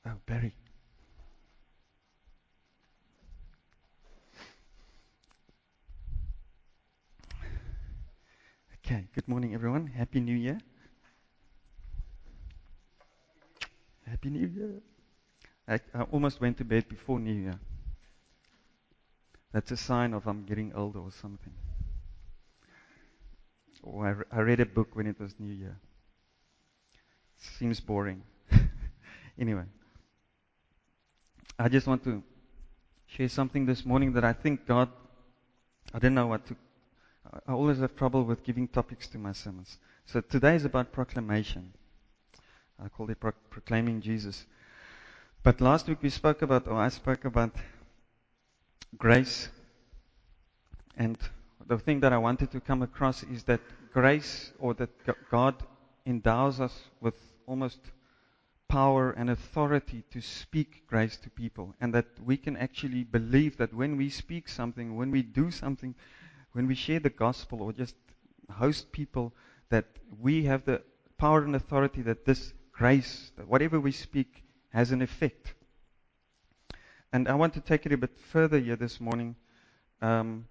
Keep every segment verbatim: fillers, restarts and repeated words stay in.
Oh, Barry. Okay, good morning, everyone. Happy New Year. Happy New Year. I, I almost went to bed before New Year. That's a sign of I'm getting older or something. Or I, re- I read a book when it was New Year. Seems boring. Anyway, I just want to share something this morning that I think God, I don't know what to, I I always have trouble with giving topics to my sermons. So today is about proclamation. I called it pro- proclaiming Jesus. But last week we spoke about, or I spoke about grace. And the thing that I wanted to come across is that grace, or that God endows us with almost power and authority to speak grace to people. And that we can actually believe that when we speak something, when we do something, when we share the gospel or just host people, that we have the power and authority that this grace, that whatever we speak, has an effect. And I want to take it a bit further here this morning. Um,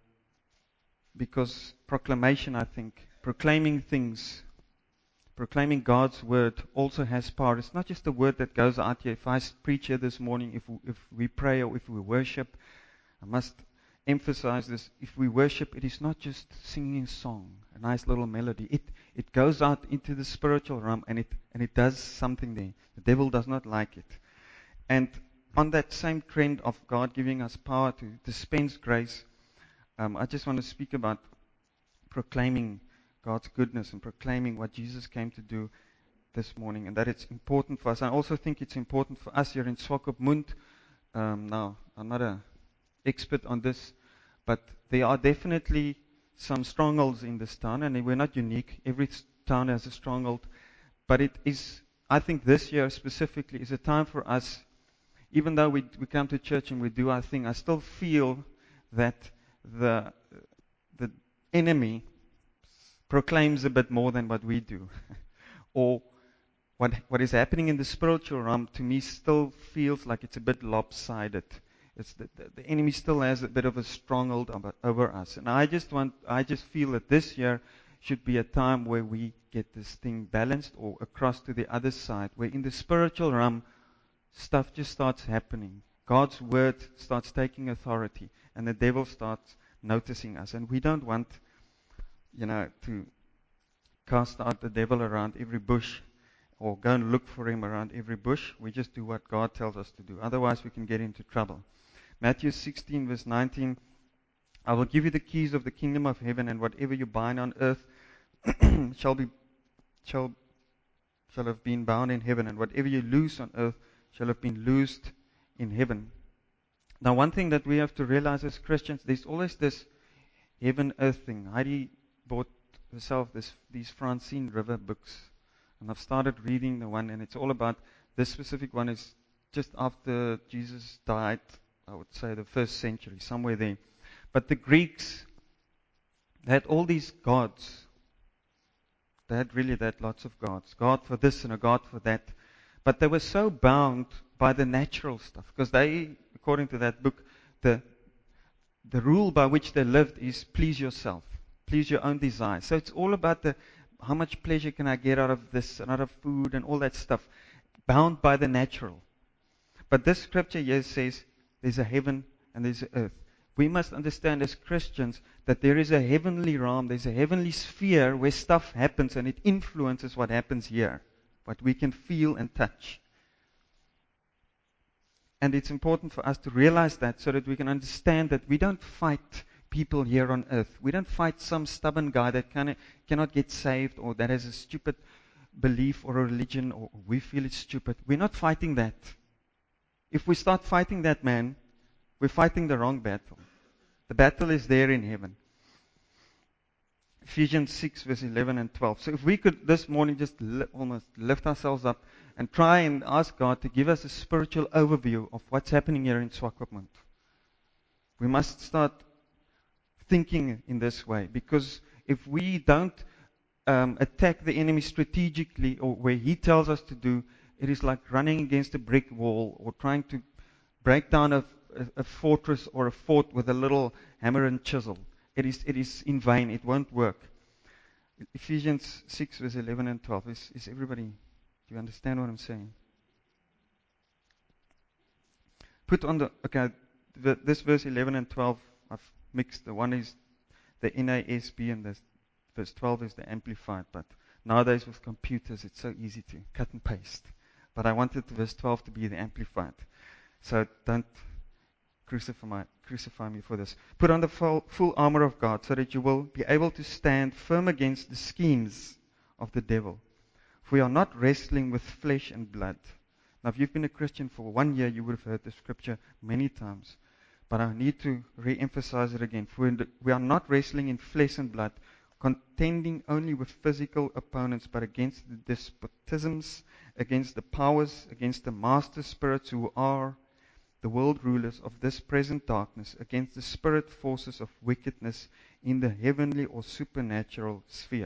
Because proclamation, I think, proclaiming things, proclaiming God's word also has power. It's not just a word that goes out here. If I preach here this morning, if we, if we pray or if we worship, I must emphasize this. If we worship, it is not just singing a song, a nice little melody. It it goes out into the spiritual realm and it and it does something there. The devil does not like it. And on that same trend of God giving us power to dispense grace, Um, I just want to speak about proclaiming God's goodness and proclaiming what Jesus came to do this morning, and that it's important for us. I also think it's important for us here in Swakopmund. Um, now, I'm not an expert on this, but there are definitely some strongholds in this town, and we're not unique. Every town has a stronghold, but it is, I think this year specifically is a time for us, even though we, we come to church and we do our thing, I still feel that the the enemy proclaims a bit more than what we do. Or what what is happening in the spiritual realm to me still feels like it's a bit lopsided. It's the, the, the enemy still has a bit of a stronghold over, over us. And I just want I just feel that this year should be a time where we get this thing balanced or across to the other side, where in the spiritual realm stuff just starts happening. God's word starts taking authority, and the devil starts noticing us. And we don't want, you know, to cast out the devil around every bush or go and look for him around every bush. We just do what God tells us to do. Otherwise, we can get into trouble. Matthew sixteen, verse nineteen, I will give you the keys of the kingdom of heaven, and whatever you bind on earth shall be shall shall have been bound in heaven, and whatever you loose on earth shall have been loosed in heaven. Now, one thing that we have to realize as Christians, there's always this heaven-earth thing. Heidi bought herself this, these Francine River books, and I've started reading the one, and it's all about, this specific one is just after Jesus died, I would say the first century, somewhere there. But the Greeks, they had all these gods. They had really that lots of gods. God for this and a God for that. But they were so bound by the natural stuff, because they, according to that book, the the rule by which they lived is please yourself, please your own desires. So it's all about the how much pleasure can I get out of this and out of food and all that stuff, bound by the natural. But this scripture here says there's a heaven and there's an earth. We must understand as Christians that there is a heavenly realm, there's a heavenly sphere where stuff happens and it influences what happens here, what we can feel and touch. And it's important for us to realize that so that we can understand that we don't fight people here on earth. We don't fight some stubborn guy that can, cannot get saved or that has a stupid belief or a religion or we feel it's stupid. We're not fighting that. If we start fighting that man, we're fighting the wrong battle. The battle is there in heaven. Ephesians six, verse eleven and twelve. So if we could this morning just li- almost lift ourselves up and try and ask God to give us a spiritual overview of what's happening here in Swakopmund. We must start thinking in this way, because if we don't um, attack the enemy strategically or where he tells us to do, it is like running against a brick wall or trying to break down a, a, a fortress or a fort with a little hammer and chisel. It is, it is in vain. It won't work. Ephesians six, verse eleven and twelve. Is, is everybody, do you understand what I'm saying? Put on the, okay, the, this verse eleven and twelve, I've mixed. The one is the N A S B and the verse twelve is the Amplified. But nowadays with computers, it's so easy to cut and paste. But I wanted verse twelve to be the Amplified. So don't crucify, my, crucify me for this. Put on the full, full armor of God so that you will be able to stand firm against the schemes of the devil. For we are not wrestling with flesh and blood. Now, if you've been a Christian for one year, you would have heard the scripture many times. But I need to re-emphasize it again. For we are not wrestling in flesh and blood, contending only with physical opponents, but against the despotisms, against the powers, against the master spirits who are the world rulers of this present darkness, against the spirit forces of wickedness in the heavenly or supernatural sphere.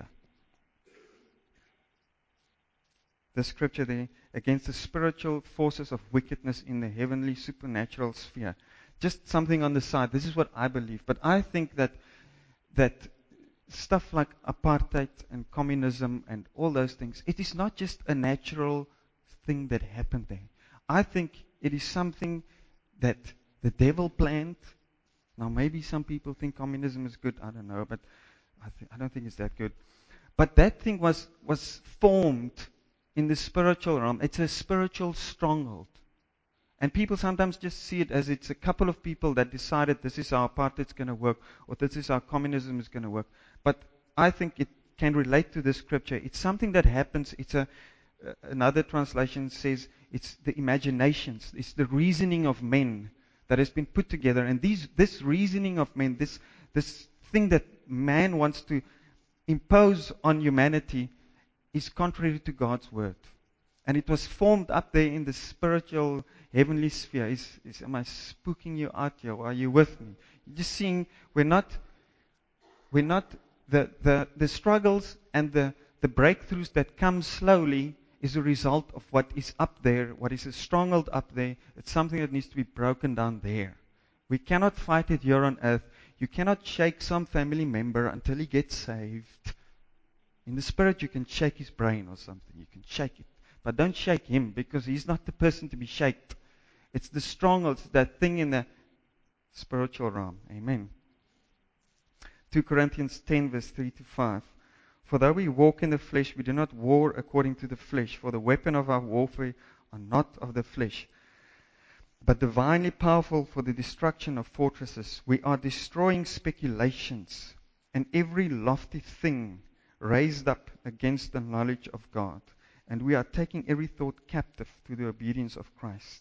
The scripture there, against the spiritual forces of wickedness in the heavenly supernatural sphere. Just something on the side. This is what I believe. But I think that that stuff like apartheid and communism and all those things, it is not just a natural thing that happened there. I think it is something that the devil planned. Now, maybe some people think communism is good. I don't know, but I, th- I don't think it's that good. But that thing was was formed in the spiritual realm. It's a spiritual stronghold. And people sometimes just see it as it's a couple of people that decided this is how apartheid's going to work, or this is how communism is going to work. But I think it can relate to the scripture. It's something that happens. It's a uh, another translation says it's the imaginations, it's the reasoning of men that has been put together. And these this reasoning of men, this this thing that man wants to impose on humanity, is contrary to God's word. And it was formed up there in the spiritual heavenly sphere. Is, is, am I spooking you out here? Or are you with me? You're just seeing we're not, we're not the, the, the struggles and the, the breakthroughs that come slowly is a result of what is up there, what is a stronghold up there. It's something that needs to be broken down there. We cannot fight it here on earth. You cannot shake some family member until he gets saved. In the spirit, you can shake his brain or something. You can shake it. But don't shake him, because he's not the person to be shaken. It's the strongholds, that thing in the spiritual realm. Amen. Second Corinthians ten, verse three to five. For though we walk in the flesh, we do not war according to the flesh. For the weapon of our warfare are not of the flesh, but divinely powerful for the destruction of fortresses. We are destroying speculations and every lofty thing raised up against the knowledge of God. And we are taking every thought captive to the obedience of Christ.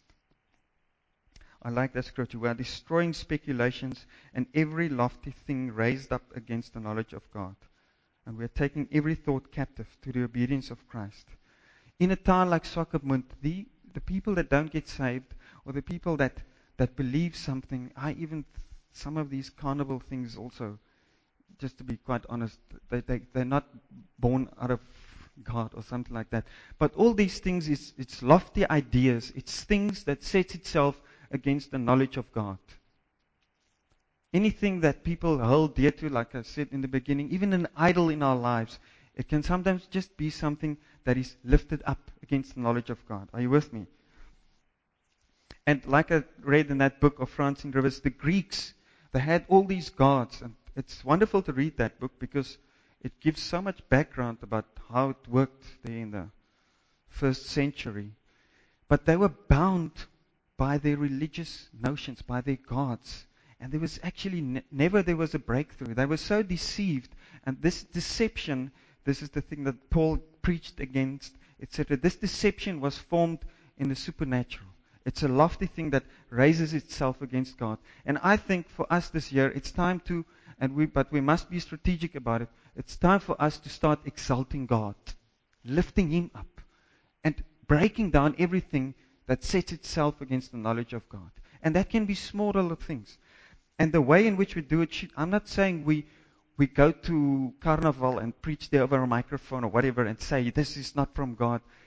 I like that scripture. We are destroying speculations and every lofty thing raised up against the knowledge of God. And we are taking every thought captive to the obedience of Christ. In a town like Swakopmund, the, the people that don't get saved, or the people that, that believe something, I even, some of these carnival things also, just to be quite honest, they, they, they're not born out of God or something like that. But all these things, is it's lofty ideas. It's things that sets itself against the knowledge of God. Anything that people hold dear to, like I said in the beginning, even an idol in our lives, it can sometimes just be something that is lifted up against the knowledge of God. Are you with me? And like I read in that book of Francine Rivers, the Greeks, they had all these gods. And it's wonderful to read that book because it gives so much background about how it worked there in the first century. But they were bound by their religious notions, by their gods. And there was actually ne- never there was a breakthrough. They were so deceived. And this deception, this is the thing that Paul preached against, et cetera. This deception was formed in the supernatural. It's a lofty thing that raises itself against God. And I think for us this year, it's time to, and we, but we must be strategic about it. It's time for us to start exalting God, lifting Him up, and breaking down everything that sets itself against the knowledge of God. And that can be small little things. And the way in which we do it, should, I'm not saying we we go to Carnival and preach there over a microphone or whatever and say, this is not from God.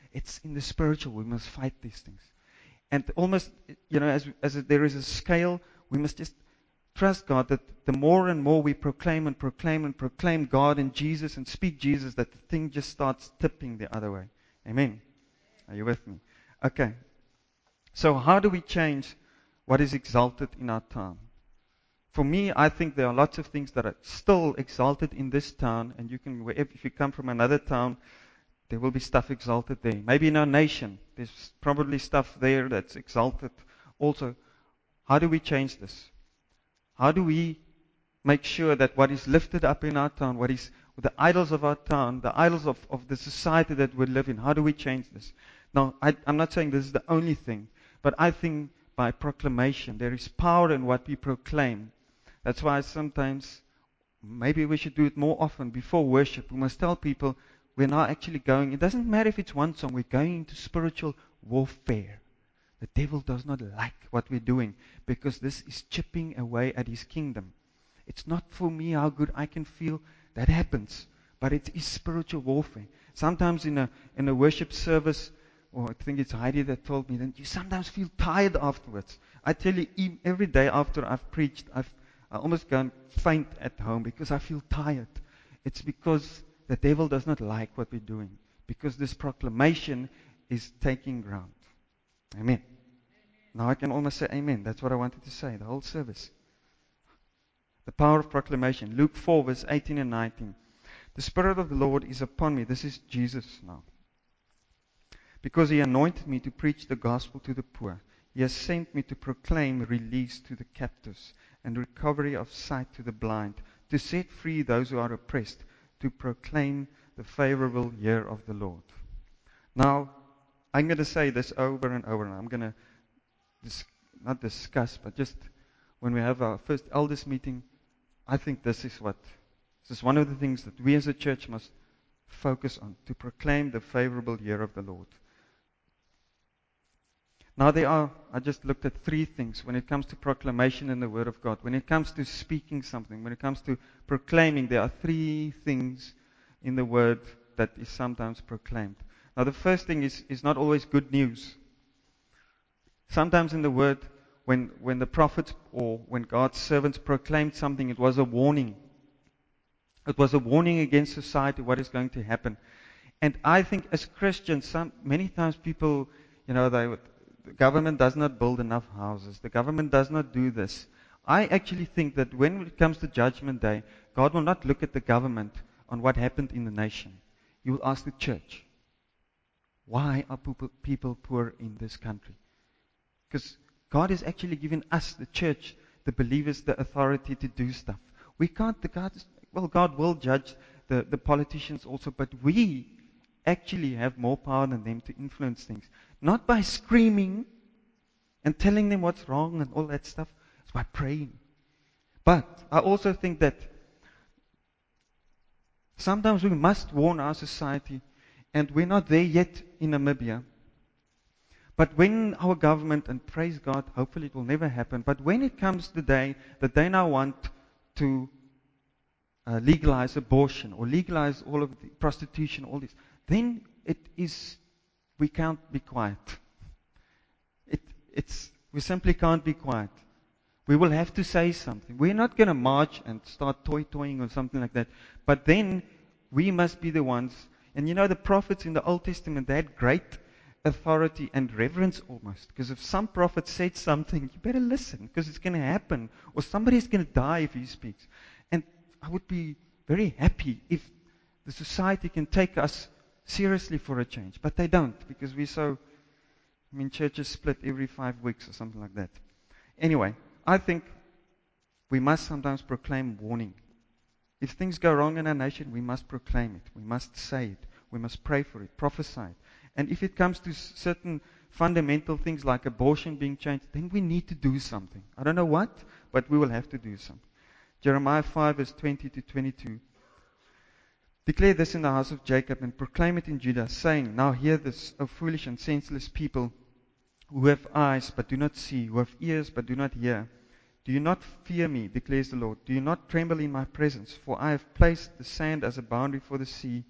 It's in the spiritual. We must fight these things. And almost, you know, as, as there is a scale, we must just trust God that the more and more we proclaim and proclaim and proclaim God and Jesus and speak Jesus, that the thing just starts tipping the other way. Amen. Are you with me? Okay. So how do we change what is exalted in our town? For me, I think there are lots of things that are still exalted in this town, and you can, if you come from another town, there will be stuff exalted there. Maybe in our nation, there's probably stuff there that's exalted also. How do we change this? How do we make sure that what is lifted up in our town, what is the idols of our town, the idols of, of the society that we live in, how do we change this? Now, I, I'm not saying this is the only thing, but I think by proclamation, there is power in what we proclaim. That's why sometimes, maybe we should do it more often before worship. We must tell people we're now actually going, it doesn't matter if it's one song, we're going into spiritual warfare. The devil does not like what we're doing because this is chipping away at his kingdom. It's not for me how good I can feel. That happens. But it is spiritual warfare. Sometimes in a in a worship service, or I think it's Heidi that told me, that you sometimes feel tired afterwards. I tell you, every day after I've preached, I've I almost go and faint at home because I feel tired. It's because the devil does not like what we're doing. Because this proclamation is taking ground. Amen. Now I can almost say amen. That's what I wanted to say, the whole service. The power of proclamation. Luke four, verse eighteen and nineteen. The Spirit of the Lord is upon me. This is Jesus now. Because He anointed me to preach the gospel to the poor. He has sent me to proclaim release to the captives and recovery of sight to the blind, to set free those who are oppressed, to proclaim the favorable year of the Lord. Now, I'm going to say this over and over, and I'm going to dis- not discuss, but just when we have our first elders meeting, I think this is what, this is one of the things that we as a church must focus on, to proclaim the favorable year of the Lord. Now there are, I just looked at three things when it comes to proclamation in the Word of God. When it comes to speaking something, when it comes to proclaiming, there are three things in the Word that is sometimes proclaimed. Now the first thing is, is not always good news. Sometimes in the Word, when, when the prophets or when God's servants proclaimed something, it was a warning. It was a warning against society, what is going to happen. And I think as Christians, some, many times people, you know, they would, the government does not build enough houses. The government does not do this. I actually think that when it comes to Judgment Day, God will not look at the government on what happened in the nation. He will ask the church, why are people poor in this country? Because God has actually given us, the church, the believers, the authority to do stuff. We can't, the God, well, God will judge the, the politicians also, but we actually have more power than them to influence things. Not by screaming and telling them what's wrong and all that stuff. It's by praying. But I also think that sometimes we must warn our society, and we're not there yet in Namibia. But when our government, and praise God, hopefully it will never happen, but when it comes the day that they now want to uh, legalize abortion or legalize all of the prostitution, all this, then it is, we can't be quiet. It, it's, we simply can't be quiet. We will have to say something. We're not going to march and start toy-toying or something like that. But then we must be the ones. And you know, the prophets in the Old Testament, they had great authority and reverence almost. Because if some prophet said something, you better listen because it's going to happen. Or somebody's going to die if he speaks. And I would be very happy if the society can take us seriously for a change. But they don't, because we're so, I mean, churches split every five weeks or something like that. Anyway, I think we must sometimes proclaim warning. If things go wrong in our nation, we must proclaim it. We must say it. We must pray for it, prophesy it. And if it comes to certain fundamental things like abortion being changed, then we need to do something. I don't know what, but we will have to do something. Jeremiah five, verse twenty to twenty-two. Declare this in the house of Jacob and proclaim it in Judah, saying, now hear this, O foolish and senseless people, who have eyes but do not see, who have ears but do not hear. Do you not fear me, declares the Lord? Do you not tremble in my presence? For I have placed the sand as a boundary for the sea,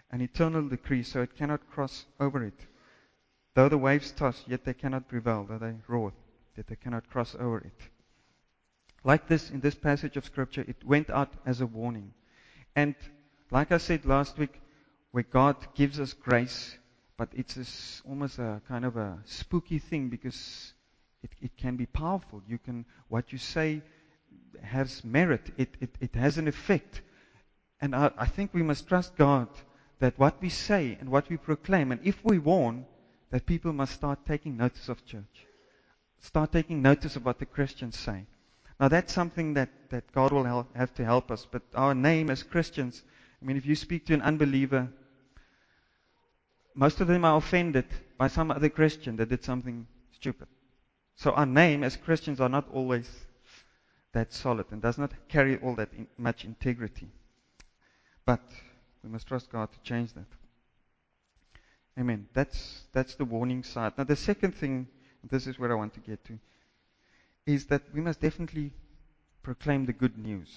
an eternal decree, so it cannot cross over it. Though the waves toss, yet they cannot prevail. Though they roar, yet they cannot cross over it. Like this, in this passage of Scripture, it went out as a warning. And like I said last week, where God gives us grace, but it's this, almost a kind of a spooky thing, because it, it can be powerful. You can, what you say has merit. It, it, it has an effect. And I, I think we must trust God that what we say and what we proclaim, and if we warn, that people must start taking notice of church. Start taking notice of what the Christians say. Now that's something that, that God will help, have to help us. But our name as Christians, I mean, if you speak to an unbeliever, most of them are offended by some other Christian that did something stupid. So our name as Christians are not always that solid and does not carry all that in, much integrity. But we must trust God to change that. Amen. That's that's the warning side. Now the second thing, this is where I want to get to, is that we must definitely proclaim the good news.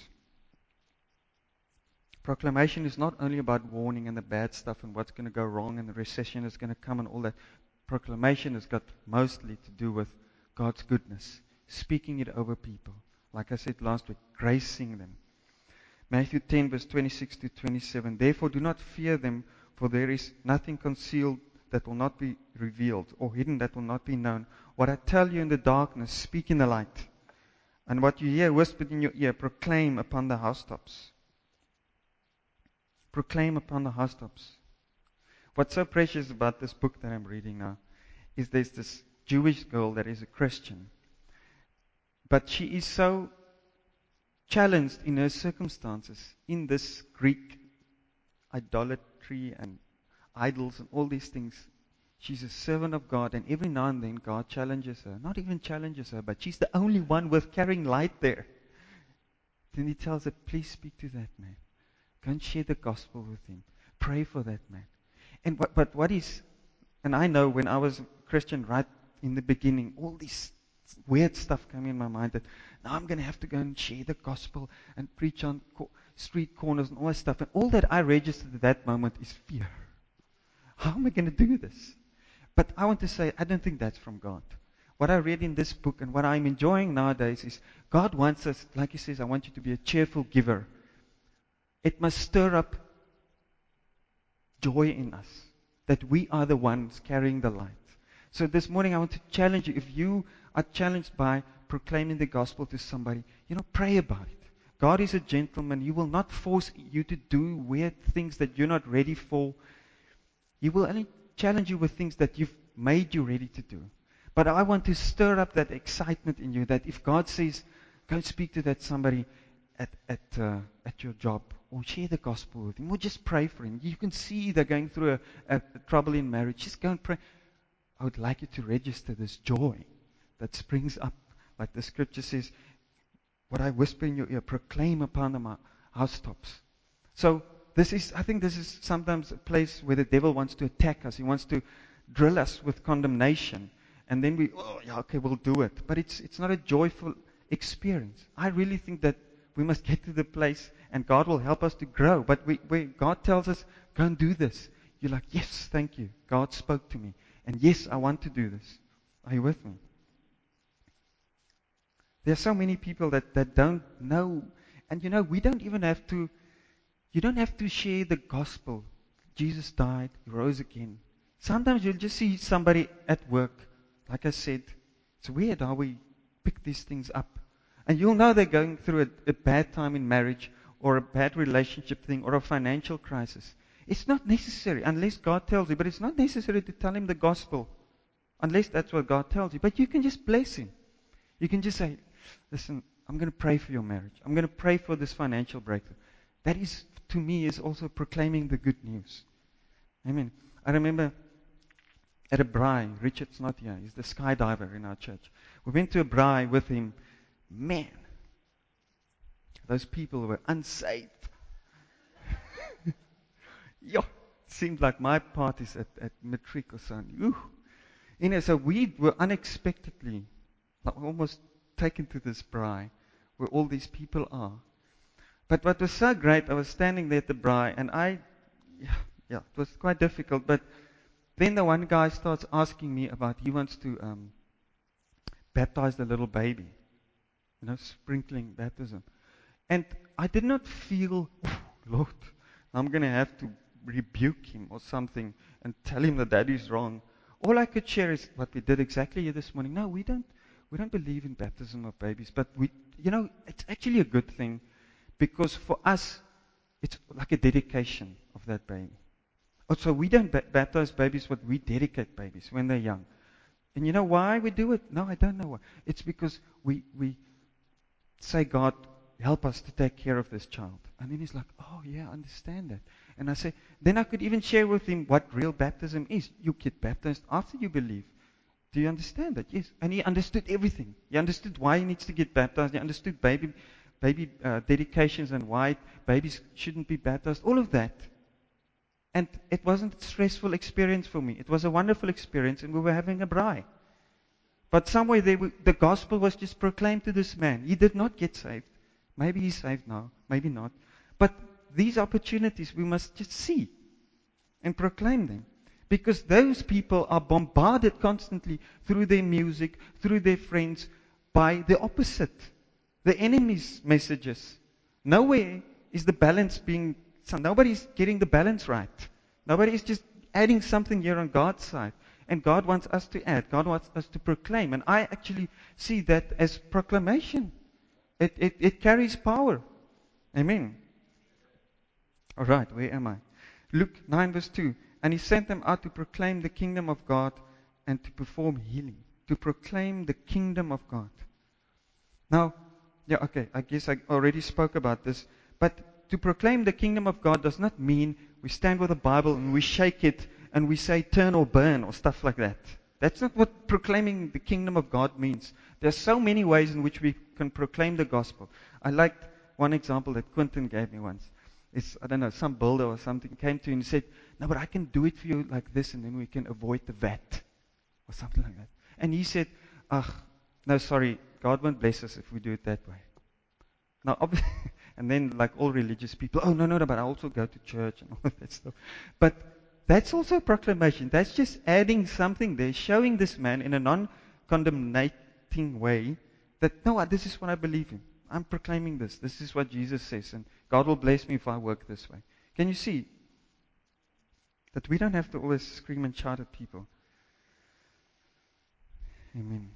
Proclamation is not only about warning and the bad stuff and what's going to go wrong and the recession is going to come and all that. Proclamation has got mostly to do with God's goodness, speaking it over people. Like I said last week, gracing them. Matthew ten, verse twenty-six to twenty-seven. Therefore do not fear them, for there is nothing concealed that will not be revealed, or hidden that will not be known. What I tell you in the darkness, speak in the light. And what you hear whispered in your ear, proclaim upon the housetops. Proclaim upon the housetops. What's so precious about this book that I'm reading now is there's this Jewish girl that is a Christian. But she is so challenged in her circumstances, in this Greek idolatry and idols and all these things. She's a servant of God, and every now and then God challenges her. Not even challenges her, but she's the only one with carrying light there. Then he tells her, please speak to that man. Go and share the gospel with him. Pray for that man. And what, but what is, and I know when I was a Christian right in the beginning, all this weird stuff came in my mind that now I'm going to have to go and share the gospel and preach on co- street corners and all that stuff. And all that I registered at that moment is fear. How am I going to do this? But I want to say, I don't think that's from God. What I read in this book and what I'm enjoying nowadays is God wants us, like He says, I want you to be a cheerful giver. It must stir up joy in us, that we are the ones carrying the light. So this morning I want to challenge you. If you are challenged by proclaiming the gospel to somebody, you know, pray about it. God is a gentleman. He will not force you to do weird things that you're not ready for. He will only challenge you with things that you've made you ready to do. But I want to stir up that excitement in you, that if God says, go and speak to that somebody at at uh, at your job, or share the gospel with him, or just pray for him. You can see they're going through a, a, a trouble in marriage. Just go and pray. I would like you to register this joy that springs up, like the scripture says, what I whisper in your ear, proclaim upon the housetops. So this is, I think this is sometimes a place where the devil wants to attack us. He wants to drill us with condemnation. And then we, oh, yeah, okay, we'll do it. But it's it's not a joyful experience. I really think that we must get to the place, and God will help us to grow. But we, we, God tells us, go and do this. You're like, yes, thank you. God spoke to me. And yes, I want to do this. Are you with me? There are so many people that, that don't know. And you know, we don't even have to, you don't have to share the gospel. Jesus died, He rose again. Sometimes you'll just see somebody at work. Like I said, it's weird how we pick these things up. And you'll know they're going through a, a bad time in marriage, or a bad relationship thing, or a financial crisis. It's not necessary, unless God tells you, but it's not necessary to tell him the gospel, unless that's what God tells you. But you can just bless him. You can just say, listen, I'm going to pray for your marriage. I'm going to pray for this financial breakthrough. That is, to me, is also proclaiming the good news. Amen. I remember at a braai, Richard's not here, he's the skydiver in our church. We went to a braai with him. Man, those people were unsaved. Yo, it seemed like my parties at, at matric or something. Ooh. You know, so we were unexpectedly almost taken to this braai where all these people are. But what was so great, I was standing there at the braai, and I, yeah, it was quite difficult. But then the one guy starts asking me about he wants to um, baptize the little baby, you know, sprinkling baptism. And I did not feel, "Oh, Lord, I'm going to have to rebuke him or something and tell him that that is wrong." All I could share is what we did exactly here this morning. No, we don't, we don't believe in baptism of babies, but we, you know, it's actually a good thing because for us, it's like a dedication of that baby. Also, we don't ba- baptize babies, but we dedicate babies when they're young. And you know why we do it? No, I don't know why. It's because we, we say, God, help us to take care of this child. And then he's like, oh, yeah, I understand that. And I say, then I could even share with him what real baptism is. You get baptized after you believe. Do you understand that? Yes. And he understood everything. He understood why he needs to get baptized. He understood baby, baby uh, dedications and why babies shouldn't be baptized. All of that. And it wasn't a stressful experience for me. It was a wonderful experience, and we were having a braai. But somewhere there, the gospel was just proclaimed to this man. He did not get saved. Maybe he's saved now, maybe not. But these opportunities we must just see and proclaim them. Because those people are bombarded constantly through their music, through their friends, by the opposite. The enemy's messages. Nowhere is the balance being, so nobody's getting the balance right. Nobody is just adding something here on God's side. And God wants us to add. God wants us to proclaim. And I actually see that as proclamation. It, it, it carries power. Amen. All right, where am I? Luke nine verse two. And he sent them out to proclaim the kingdom of God and to perform healing. To proclaim the kingdom of God. Now, yeah, okay, I guess I already spoke about this. But to proclaim the kingdom of God does not mean we stand with a Bible and we shake it and we say turn or burn or stuff like that. That's not what proclaiming the kingdom of God means. There are so many ways in which we can proclaim the gospel. I liked one example that Quentin gave me once. It's, I don't know, some builder or something came to him and said, no, but I can do it for you like this and then we can avoid the V A T or something like that. And he said, ah, no, sorry, God won't bless us if we do it that way. Now, obviously, and then like all religious people, oh, no, no, no, but I also go to church and all of that stuff. But that's also a proclamation. That's just adding something there, showing this man in a non-condemnating way that, no, this is what I believe in. I'm proclaiming this. This is what Jesus says, and God will bless me if I work this way. Can you see that we don't have to always scream and shout at people? Amen.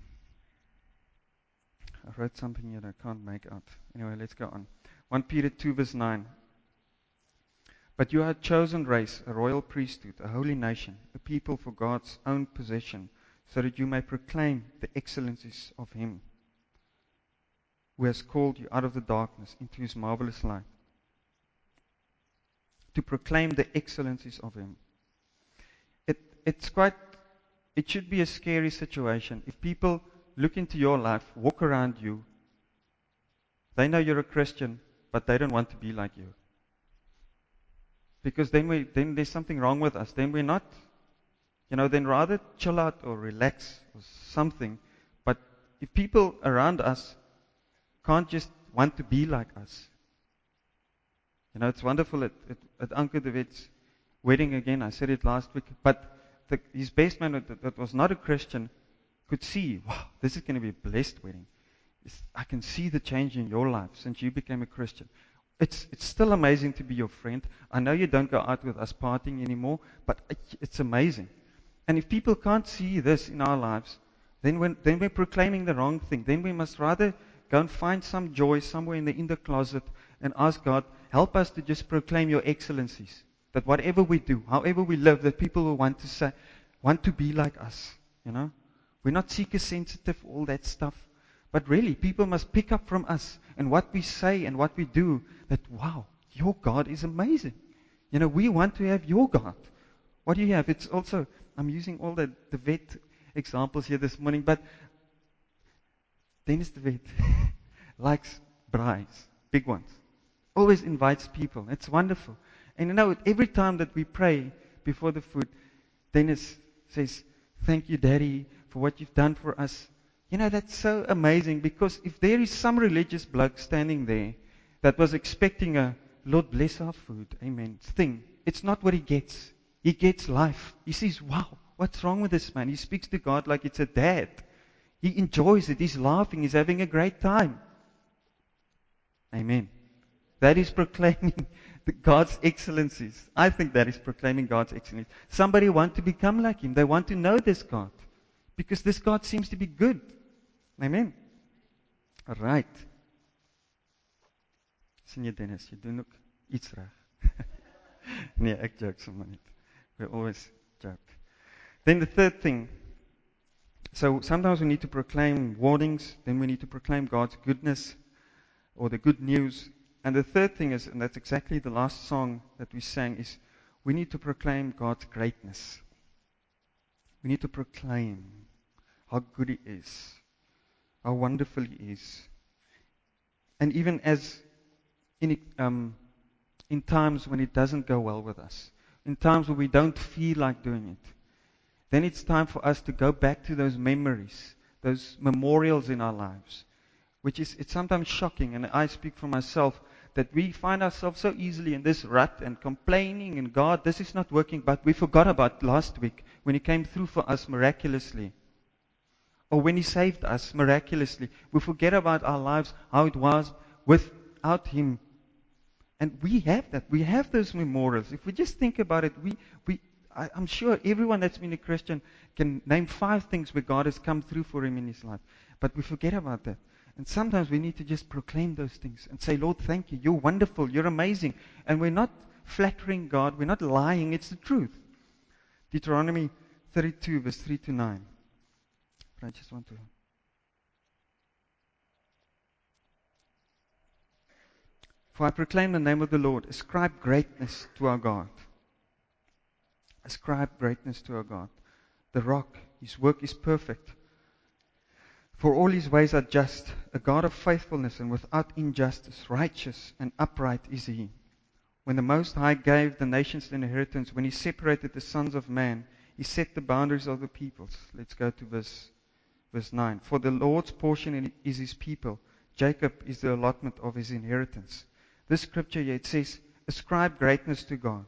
I wrote something here that I can't make out. Anyway, let's go on. First Peter two verse nine. But you are a chosen race, a royal priesthood, a holy nation, a people for God's own possession, so that you may proclaim the excellencies of Him who has called you out of the darkness into His marvelous light. To proclaim the excellencies of Him. It, it's quite, it should be a scary situation. If people look into your life, walk around you, they know you're a Christian, but they don't want to be like you. Because then we, then there's something wrong with us. Then we're not, you know, then rather chill out or relax or something. But if people around us can't just want to be like us. You know, it's wonderful at, at, at Uncle David's wedding again. I said it last week. But the, his best man that, that was not a Christian could see, wow, this is going to be a blessed wedding. It's, I can see the change in your life since you became a Christian. It's it's still amazing to be your friend. I know you don't go out with us partying anymore, but it's amazing. And if people can't see this in our lives, then when then we're proclaiming the wrong thing. Then we must rather go and find some joy somewhere in the in the closet and ask God, help us to just proclaim your excellencies. That whatever we do, however we live, that people will want to say, want to be like us. You know, we're not seeker sensitive, all that stuff. But really, people must pick up from us and what we say and what we do that, wow, your God is amazing. You know, we want to have your God. What do you have? It's also, I'm using all the, the vet examples here this morning, but Dennis the vet likes braais, big ones. Always invites people. It's wonderful. And you know, every time that we pray before the food, Dennis says, thank you, Daddy, for what you've done for us. You know, that's so amazing because if there is some religious bloke standing there that was expecting a Lord bless our food, amen, thing, it's not what he gets. He gets life. He says, wow, what's wrong with this man? He speaks to God like it's a dad. He enjoys it. He's laughing. He's having a great time. Amen. That is proclaiming the God's excellencies. I think that is proclaiming God's excellencies. Somebody want to become like him. They want to know this God. Because this God seems to be good. Amen. All right. Sien jy Dennis, jy doen ook iets reg. Nee, ek joke sommer net. We always joke. Then the third thing. So sometimes we need to proclaim warnings, then we need to proclaim God's goodness or the good news. And the third thing is, and that's exactly the last song that we sang, is we need to proclaim God's greatness. We need to proclaim how good He is, how wonderful He is. And even as in, um, in times when it doesn't go well with us, in times when we don't feel like doing it, then it's time for us to go back to those memories, those memorials in our lives, which is, it's sometimes shocking, and I speak for myself, that we find ourselves so easily in this rut and complaining, and God, this is not working, but we forgot about last week when He came through for us miraculously. Or when He saved us miraculously. We forget about our lives, how it was without Him. And we have that. We have those memorials. If we just think about it, we, we, I, I'm sure everyone that's been a Christian can name five things where God has come through for him in his life. But we forget about that. And sometimes we need to just proclaim those things and say, Lord, thank you. You're wonderful. You're amazing. And we're not flattering God. We're not lying. It's the truth. Deuteronomy thirty-two, verse three to nine. But I just want to... For I proclaim the name of the Lord. Ascribe greatness to our God. Ascribe greatness to our God. The rock, His work is perfect. For all His ways are just, a God of faithfulness and without injustice, righteous and upright is He. When the Most High gave the nations the inheritance, when He separated the sons of man, He set the boundaries of the peoples. Let's go to verse, verse nine. For the Lord's portion is His people. Jacob is the allotment of His inheritance. This scripture here, it says, ascribe greatness to God.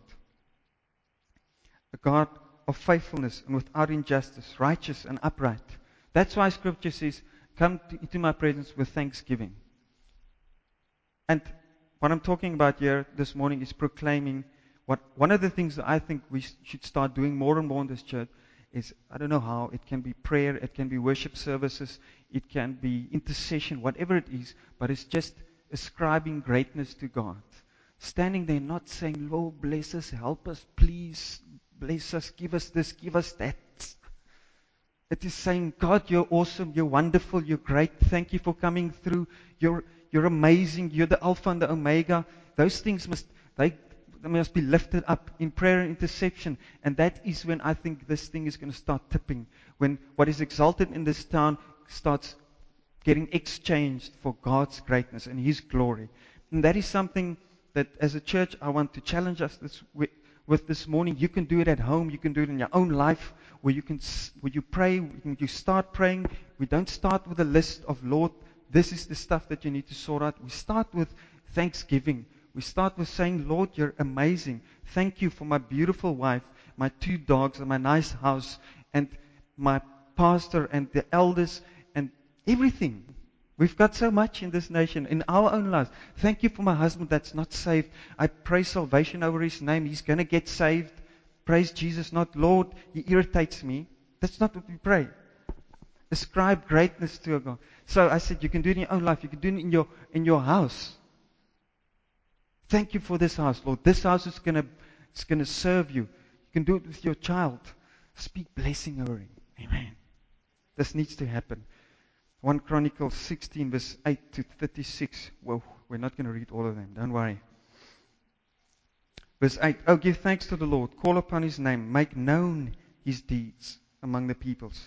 A God of faithfulness and without injustice, righteous and upright. That's why scripture says, come to, into my presence with thanksgiving. And what I'm talking about here this morning is proclaiming what, one of the things that I think we should start doing more and more in this church is, I don't know how, it can be prayer, it can be worship services, it can be intercession, whatever it is, but it's just ascribing greatness to God. Standing there not saying, Lord, bless us, help us, please, bless us, give us this, give us that. It is saying, God, you're awesome, you're wonderful, you're great, thank you for coming through, you're, you're amazing, you're the Alpha and the Omega. Those things must, they, they must be lifted up in prayer and intercession. And that is when I think this thing is going to start tipping. When what is exalted in this town starts getting exchanged for God's greatness and His glory. And that is something that as a church I want to challenge us this with, with this morning. You can do it at home. You can do it in your own life where you can, where you pray, when you start praying. We don't start with a list of, Lord, this is the stuff that you need to sort out. We start with thanksgiving. We start with saying, Lord, you're amazing. Thank you for my beautiful wife, my two dogs, and my nice house, and my pastor, and the elders, and everything. We've got so much in this nation, in our own lives. Thank you for my husband that's not saved. I pray salvation over his name. He's going to get saved. Praise Jesus, not Lord, he irritates me. That's not what we pray. Ascribe greatness to God. So I said, you can do it in your own life. You can do it in your, in your house. Thank you for this house, Lord. This house is going to, it's going to serve you. You can do it with your child. Speak blessing over him. Amen. This needs to happen. First Chronicles sixteen, verse eight to thirty-six. Whoa, we're not going to read all of them. Don't worry. Verse eight. Oh, give thanks to the Lord. Call upon His name. Make known His deeds among the peoples.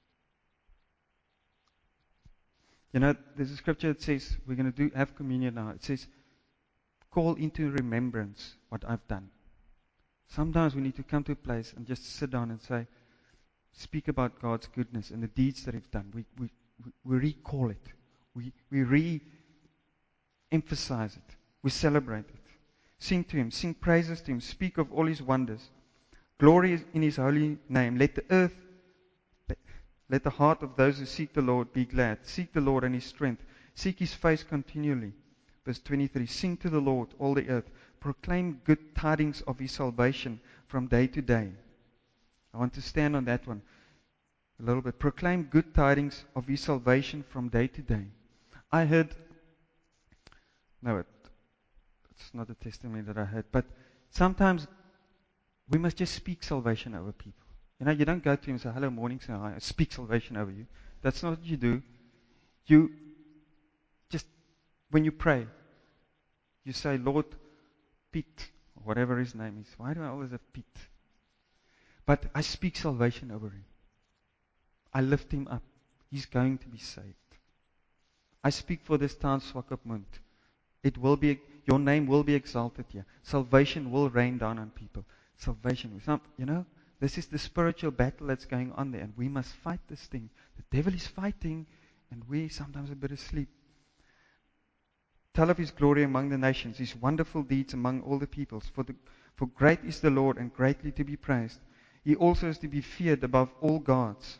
You know, there's a scripture that says, we're going to do have communion now. It says, call into remembrance what I've done. Sometimes we need to come to a place and just sit down and say, speak about God's goodness and the deeds that He's done. We, we, we recall it. We, we re-emphasize it. We celebrate it. Sing to him, sing praises to him, speak of all his wonders. Glory in his holy name. Let the earth, let the heart of those who seek the Lord be glad. Seek the Lord and his strength. Seek his face continually. Verse twenty-three, sing to the Lord, all the earth. Proclaim good tidings of his salvation from day to day. I want to stand on that one a little bit. Proclaim good tidings of his salvation from day to day. I heard, no, it, it's not a testimony that I heard, but sometimes we must just speak salvation over people. You know, you don't go to him and say, hello, morning, say hi, I speak salvation over you. That's not what you do. You just, when you pray, you say, Lord, Pete, or whatever his name is. Why do I always have Pete? But I speak salvation over him. I lift him up. He's going to be saved. I speak for this town, Swakopmund. It will be, your name will be exalted here. Salvation will rain down on people. Salvation. It's not, you know, this is the spiritual battle that's going on there, and we must fight this thing. The devil is fighting, and we sometimes a bit asleep. Tell of his glory among the nations, his wonderful deeds among all the peoples. For, the, for great is the Lord, and greatly to be praised. He also is to be feared above all gods.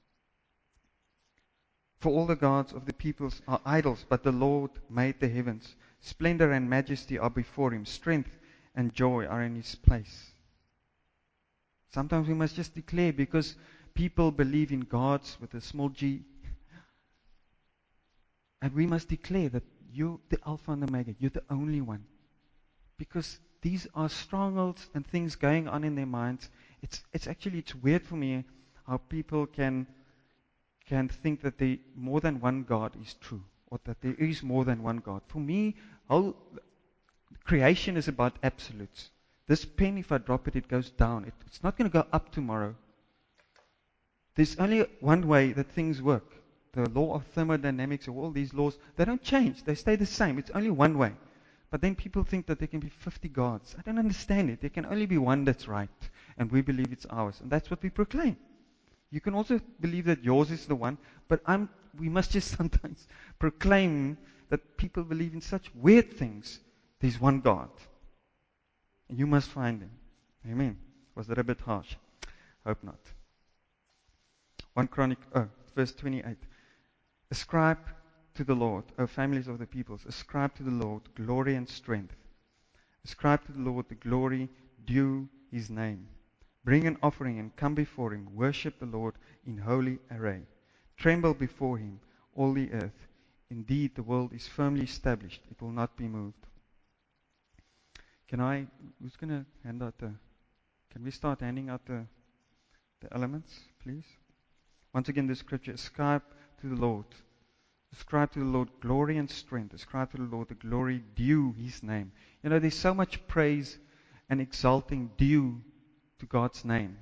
For all the gods of the peoples are idols, but the Lord made the heavens. Splendor and majesty are before him. Strength and joy are in his place. Sometimes we must just declare, because people believe in gods with a small g. And we must declare that you're the Alpha and Omega. You're the only one. Because these are strongholds and things going on in their minds. It's it's actually, it's weird for me how people can can think that they, more than one God is true, or that there is more than one God. For me, whole creation is about absolutes. This pen, if I drop it, it goes down. It, it's not going to go up tomorrow. There's only one way that things work. The law of thermodynamics, or all these laws, they don't change. They stay the same. It's only one way. But then people think that there can be fifty gods. I don't understand it. There can only be one that's right, and we believe it's ours. And that's what we proclaim. You can also believe that yours is the one, but I'm, we must just sometimes proclaim that people believe in such weird things. There's one God. And you must find him. Amen. Was that a bit harsh? Hope not. One Chronic, oh, verse twenty-eight. Ascribe to the Lord, O families of the peoples, ascribe to the Lord glory and strength. Ascribe to the Lord the glory due his name. Bring an offering and come before him. Worship the Lord in holy array. Tremble before him, all the earth. Indeed, the world is firmly established. It will not be moved. Can I, who's going to hand out the, can we start handing out the, the elements, please? Once again, the scripture, ascribe to the Lord. Ascribe to the Lord glory and strength. Ascribe to the Lord the glory due his name. You know, there's so much praise and exalting due to God's name.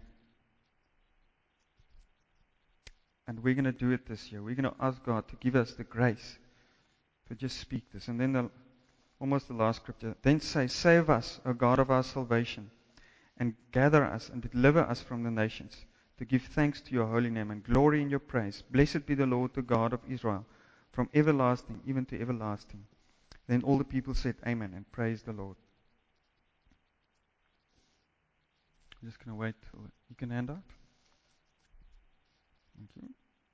And we're going to do it this year. We're going to ask God to give us the grace to just speak this. And then the, almost the last scripture. Then say, save us, O God of our salvation, and gather us and deliver us from the nations, to give thanks to your holy name and glory in your praise. Blessed be the Lord, the God of Israel, from everlasting even to everlasting. Then all the people said, Amen, and praise the Lord. I'm just going to wait till you can hand out. Thank you.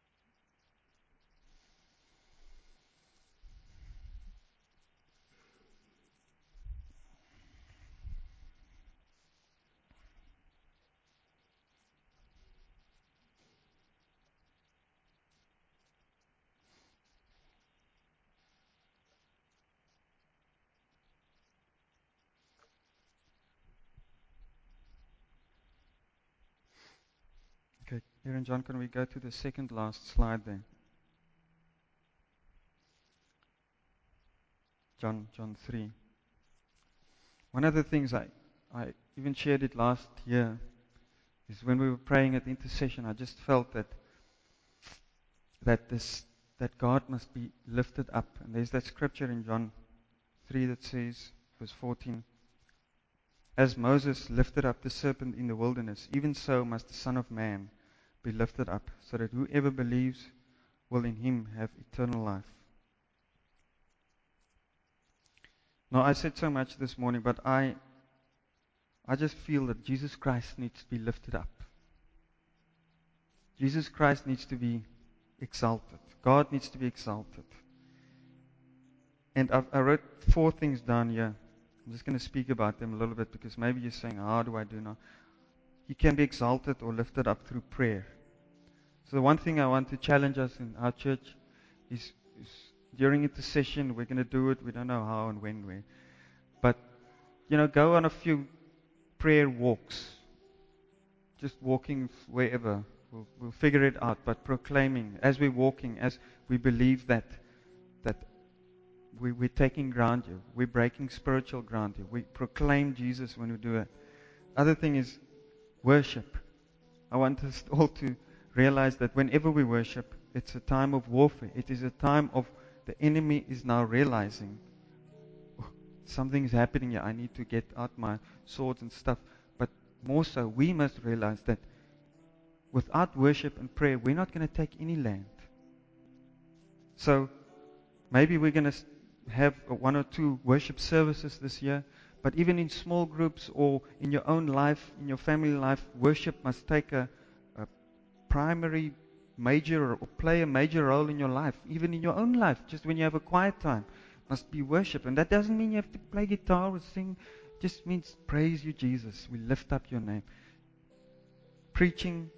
Okay, Aaron John, can we go to the second last slide there? John, John three. One of the things I, I even shared it last year is when we were praying at intercession, I just felt that that this that God must be lifted up. And there's that scripture in John three that says, verse fourteen, as Moses lifted up the serpent in the wilderness, even so must the Son of Man be lifted up, so that whoever believes will in him have eternal life. No, I said so much this morning, but I, I just feel that Jesus Christ needs to be lifted up. Jesus Christ needs to be exalted. God needs to be exalted. And I've, I wrote four things down here. I'm just going to speak about them a little bit because maybe you're saying, how do I do now? He can be exalted or lifted up through prayer. So the one thing I want to challenge us in our church is, is during intercession, we're going to do it. We don't know how and when, where. But, you know, go on a few prayer walks. Just walking wherever. We'll, we'll figure it out. But proclaiming, as we're walking, as we believe that, that we, we're taking ground here. We're breaking spiritual ground here. We proclaim Jesus when we do it. Other thing is worship. I want us all to realize that whenever we worship, it's a time of warfare. It is a time of the enemy is now realizing oh, something is happening here. I need to get out my swords and stuff. But more so, we must realize that without worship and prayer, we're not going to take any land. So maybe we're going to have one or two worship services this year. But even in small groups or in your own life, in your family life, worship must take a, a primary, major, or play a major role in your life. Even in your own life, just when you have a quiet time, must be worship. And that doesn't mean you have to play guitar or sing. It just means praise you, Jesus. We lift up your name. Preaching.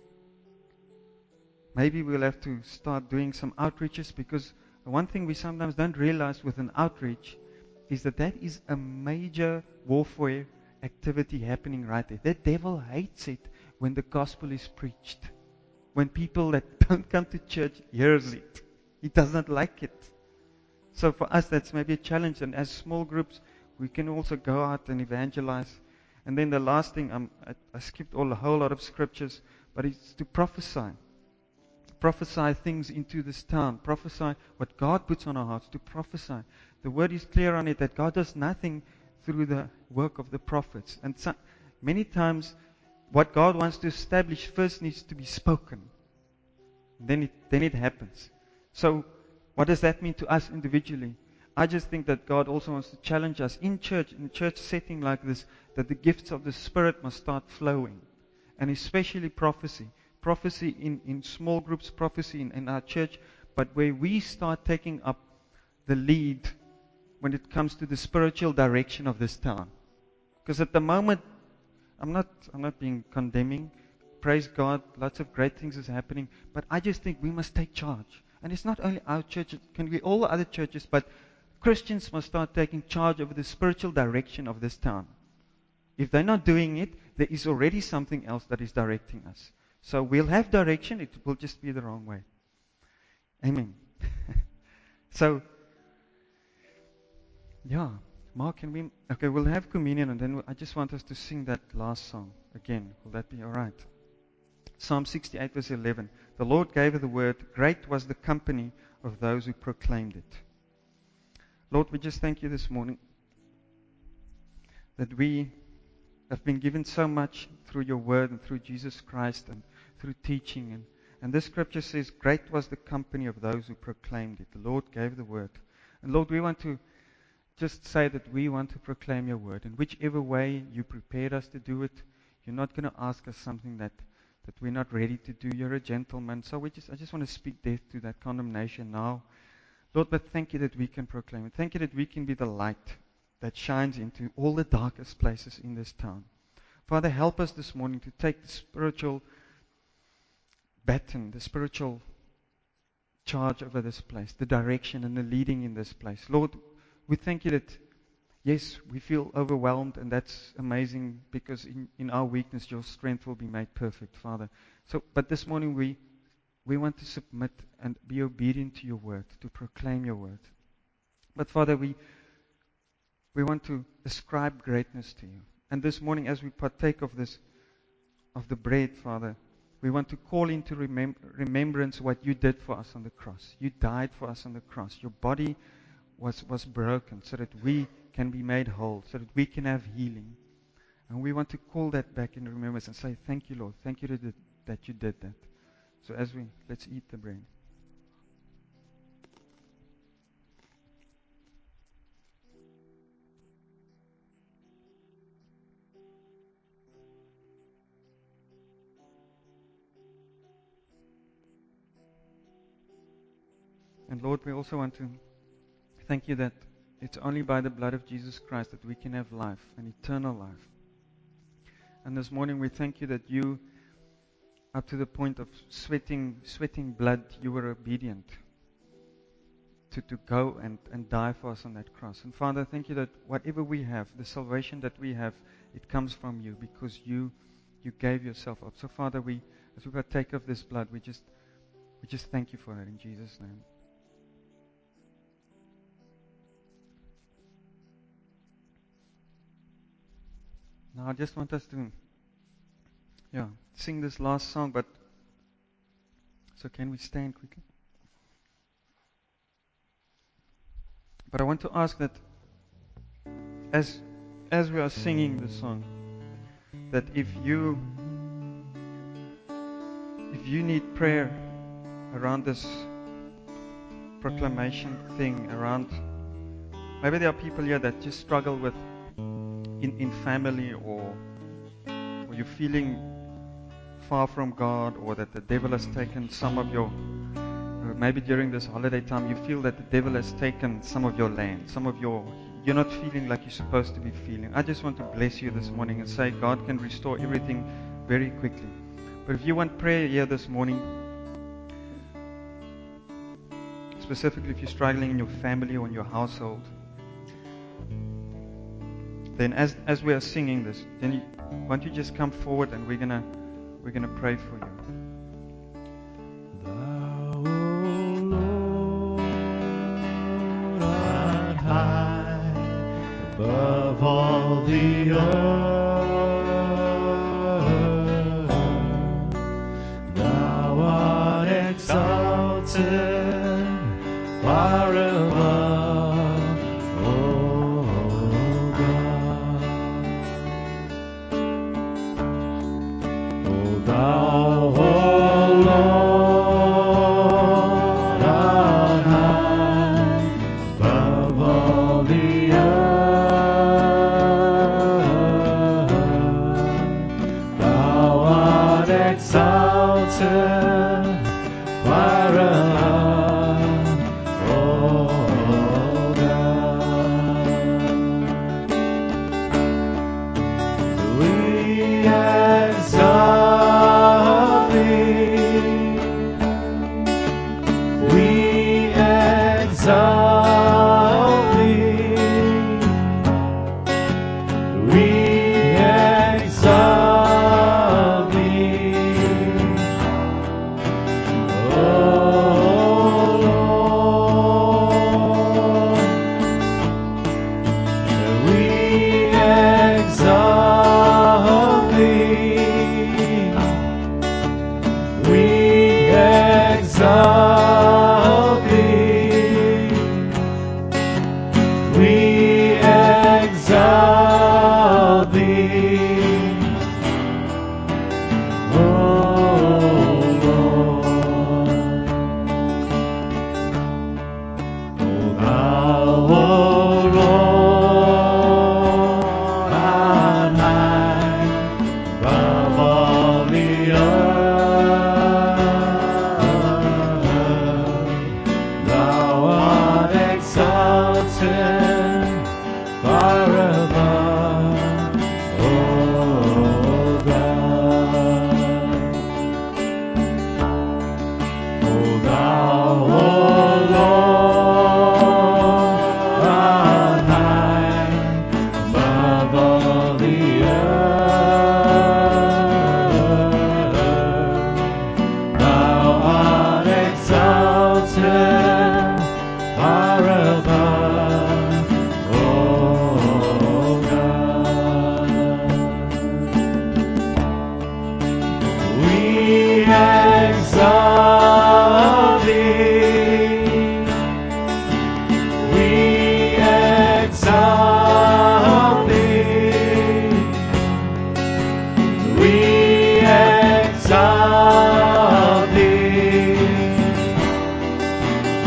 Maybe we'll have to start doing some outreaches because one thing we sometimes don't realize with an outreach is that that is a major warfare activity happening right there. The devil hates it when the gospel is preached. When people that don't come to church hears it. He does not like it. So for us, that's maybe a challenge. And as small groups, we can also go out and evangelize. And then the last thing, um, I, I skipped all a whole lot of scriptures, but it's to prophesy. Prophesy things into this town. Prophesy what God puts on our hearts to prophesy. The word is clear on it that God does nothing through the work of the prophets. And so, many times, what God wants to establish first needs to be spoken. Then it, then it happens. So, what does that mean to us individually? I just think that God also wants to challenge us in church, in a church setting like this, that the gifts of the Spirit must start flowing. And especially prophecy. Prophecy in, in small groups, prophecy in, in our church, but where we start taking up the lead when it comes to the spiritual direction of this town. Because at the moment, I'm not, I'm not being condemning. Praise God, lots of great things is happening, but I just think we must take charge. And it's not only our church, it can be all the other churches, but Christians must start taking charge over the spiritual direction of this town. If they're not doing it, there is already something else that is directing us. So we'll have direction, it will just be the wrong way. Amen. So, yeah, Mark, can we, okay, we'll have communion and then I just want us to sing that last song again. Will that be alright? Psalm sixty-eight verse eleven. The Lord gave the word, great was the company of those who proclaimed it. Lord, we just thank you this morning that we have been given so much through your word and through Jesus Christ and through teaching. And, and this scripture says, great was the company of those who proclaimed it. The Lord gave the word. And Lord, we want to just say that we want to proclaim your word. And whichever way you prepared us to do it, you're not going to ask us something that, that we're not ready to do. You're a gentleman. So we just, I just want to speak death to that condemnation now. Lord, but thank you that we can proclaim it. Thank you that we can be the light that shines into all the darkest places in this town. Father, help us this morning to take the spiritual baton, the spiritual charge over this place, the direction and the leading in this place. Lord, we thank you that, yes, we feel overwhelmed, and that's amazing because in, in our weakness, your strength will be made perfect, Father. So, but this morning we, we want to submit and be obedient to your word, to proclaim your word. But Father, we We want to ascribe greatness to you. And this morning, as we partake of this, of the bread, Father, we want to call into remem- remembrance what you did for us on the cross. You died for us on the cross. Your body was, was broken so that we can be made whole, so that we can have healing. And we want to call that back in remembrance and say, thank you, Lord. Thank you that, that you did that. So as we, let's eat the bread. And Lord, we also want to thank you that it's only by the blood of Jesus Christ that we can have life, and eternal life. And this morning we thank you that you, up to the point of sweating, sweating blood, you were obedient to, to go and, and die for us on that cross. And Father, thank you that whatever we have, the salvation that we have, it comes from you because you you gave yourself up. So Father, we as we partake of this blood, we just we just thank you for that in Jesus' name. Now I just want us to yeah, sing this last song, but so can we stand quickly? But I want to ask that as as we are singing this song, that if you if you need prayer around this proclamation thing, around maybe there are people here that just struggle with in, in family, or or you're feeling far from God, or that the devil has taken some of your or maybe during this holiday time you feel that the devil has taken some of your land, some of your you're not feeling like you're supposed to be feeling. I just want to bless you this morning and say God can restore everything very quickly. But if you want prayer here this morning, specifically if you're struggling in your family or in your household, then as as we are singing this, then you, why don't you just come forward and we're gonna we're gonna pray for you. Thou, O Lord, art high above all the earth. Thou art exalted far above, O God. O thou, O Lord, art high above all the earth. Thou art exalted far above, O God. We exalt thee. We exalt thee. We exalt thee. O Lord, we exalt thee. We exalt thee. We exalt thee. O Lord. O thou, O Lord, art high above all the earth. Thou art exalted far above, O God. O thou, O Lord, art high above all the earth. Thou art exalted far above, O God. We exalt thee. We exalt thee. We exalt thee.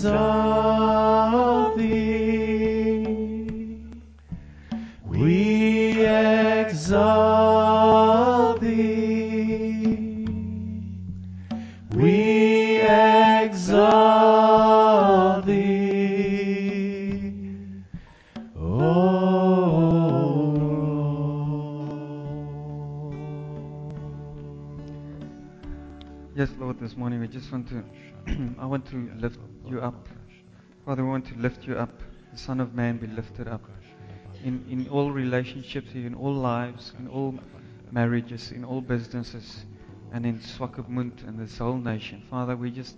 exalt thee. We exalt thee. We exalt thee. Oh Yes, Lord, this morning we just want to, I want to lift you up. Father, we want to lift you up. The Son of Man be lifted up. In, in all relationships, in all lives, in all marriages, in all businesses, and in Swakopmund and this whole nation. Father, we just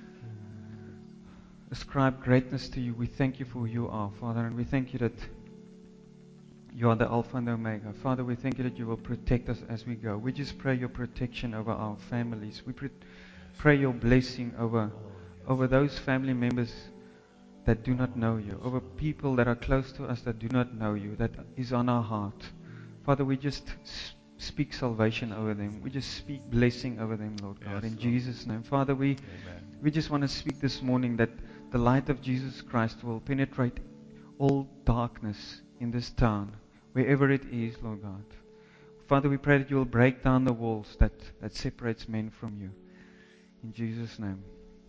ascribe greatness to you. We thank you for who you are, Father, and we thank you that you are the Alpha and the Omega. Father, we thank you that you will protect us as we go. We just pray your protection over our families. We pr- pray your blessing over, over those family members that do not know you, over people that are close to us that do not know you, that is on our heart. Father, we just s- speak salvation over them. We just speak blessing over them, Lord God, Yes, in Lord. Jesus' name. Father, we, Amen. we just want to speak this morning that the light of Jesus Christ will penetrate all darkness in this town, wherever it is, Lord God. Father, we pray that you will break down the walls that, that separates men from you. In Jesus' name.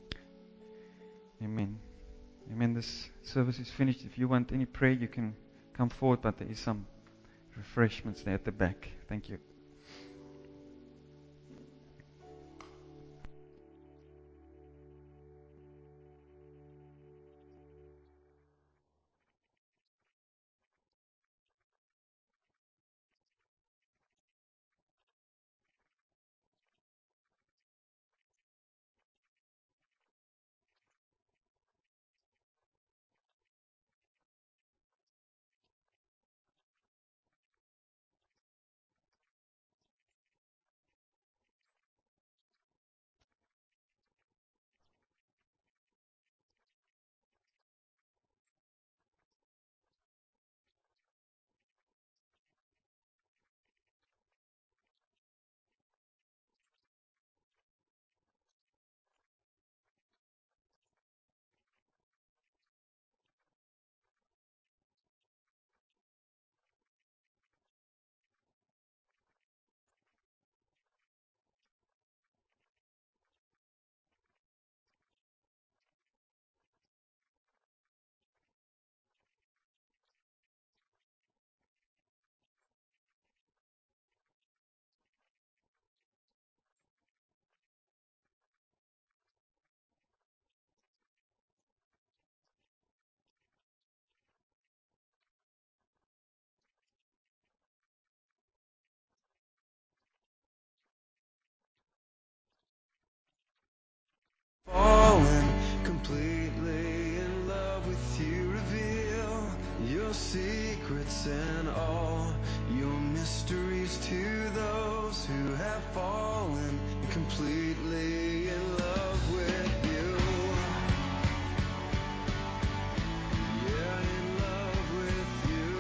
Amen. Amen. This service is finished. If you want any prayer, you can come forward, but there is some refreshments there at the back. Thank you. Fallen completely in love with you, reveal your secrets and all your mysteries to those who have fallen completely in love with you. Yeah, in love with you.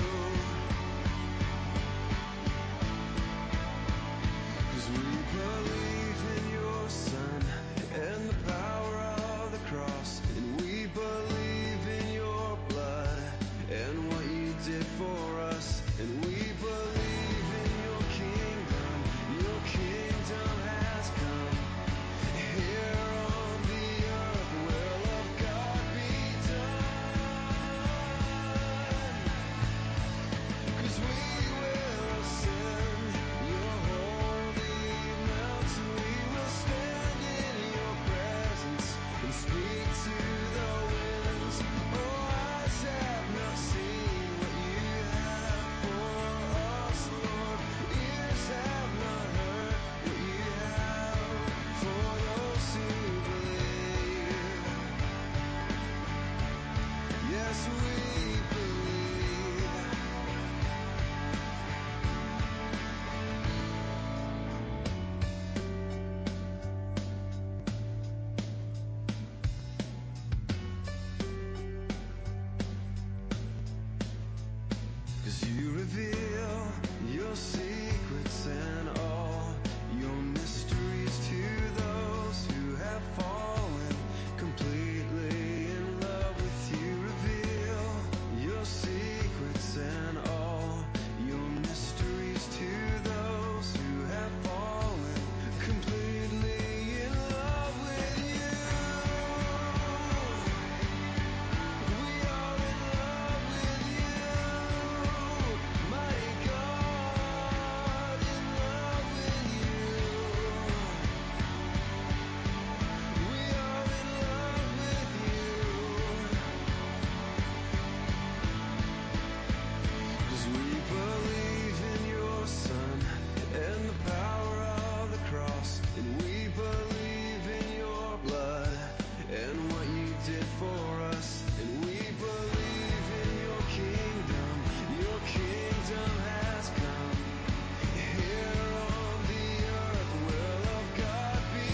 'Cause we believe in your Son and the power of the cross, and we believe in your blood and what you did for us, and we believe in your kingdom. Your kingdom has come here on the earth. Will of God be done? 'Cause we will ascend your holy mountain. We will stand in your presence and speak to the winds. Oh, eyes have not seen what you have for us, Lord. Ears have not heard what you have for those who believe. Yes, we believe. 'Cause you reveal your secrets and all your mysteries to those who have fallen completely in kingdom has come. Here on the earth, will of God be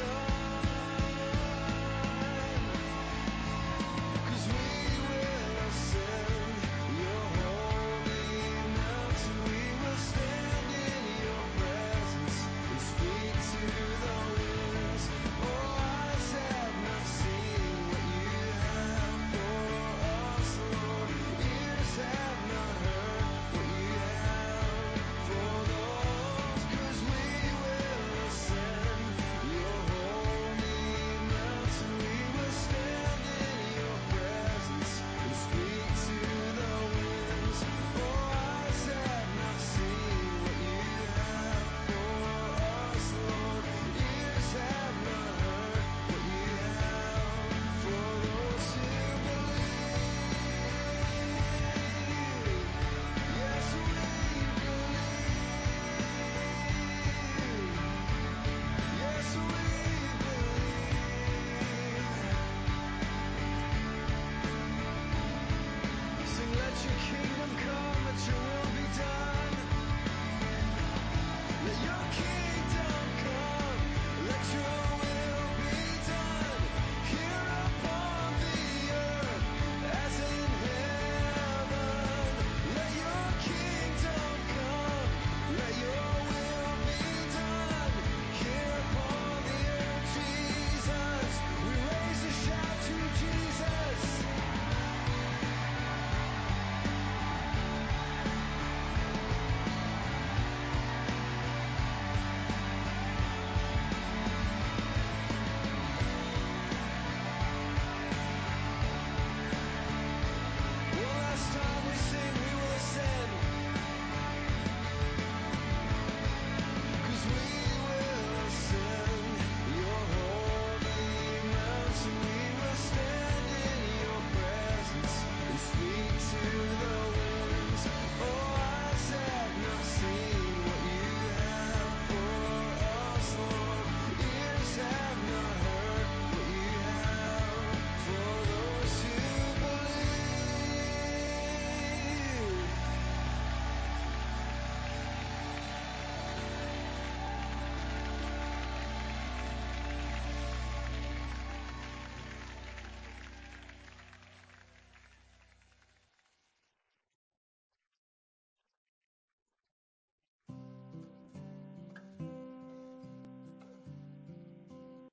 done? 'Cause we will ascend your holy mountain. We will stand in your presence and speak to the winds. Oh, eyes have not seen what you have for us, Lord. Ears have not heard what you have for those. 'Cause we will ascend your holy mountain. We will stand in your presence and speak to the winds. Oh, eyes have not seen what you have for us, Lord. Ears have not heard what you have for those who believe. Yes, we believe. Yes, we believe. Sing, let your kingdom come, let your will be done. Let your kingdom come, let your will be done. Here upon the earth as in heaven. Let your kingdom come, let your will be done. Here upon the earth, Jesus. We raise a shout to Jesus. One last time we sing, we will ascend. 'Cause we will ascend your holy mountain. We will stand in your presence and speak to the winds. Oh, eyes have not seen what you have for us, Lord. Ears have not heard what you have for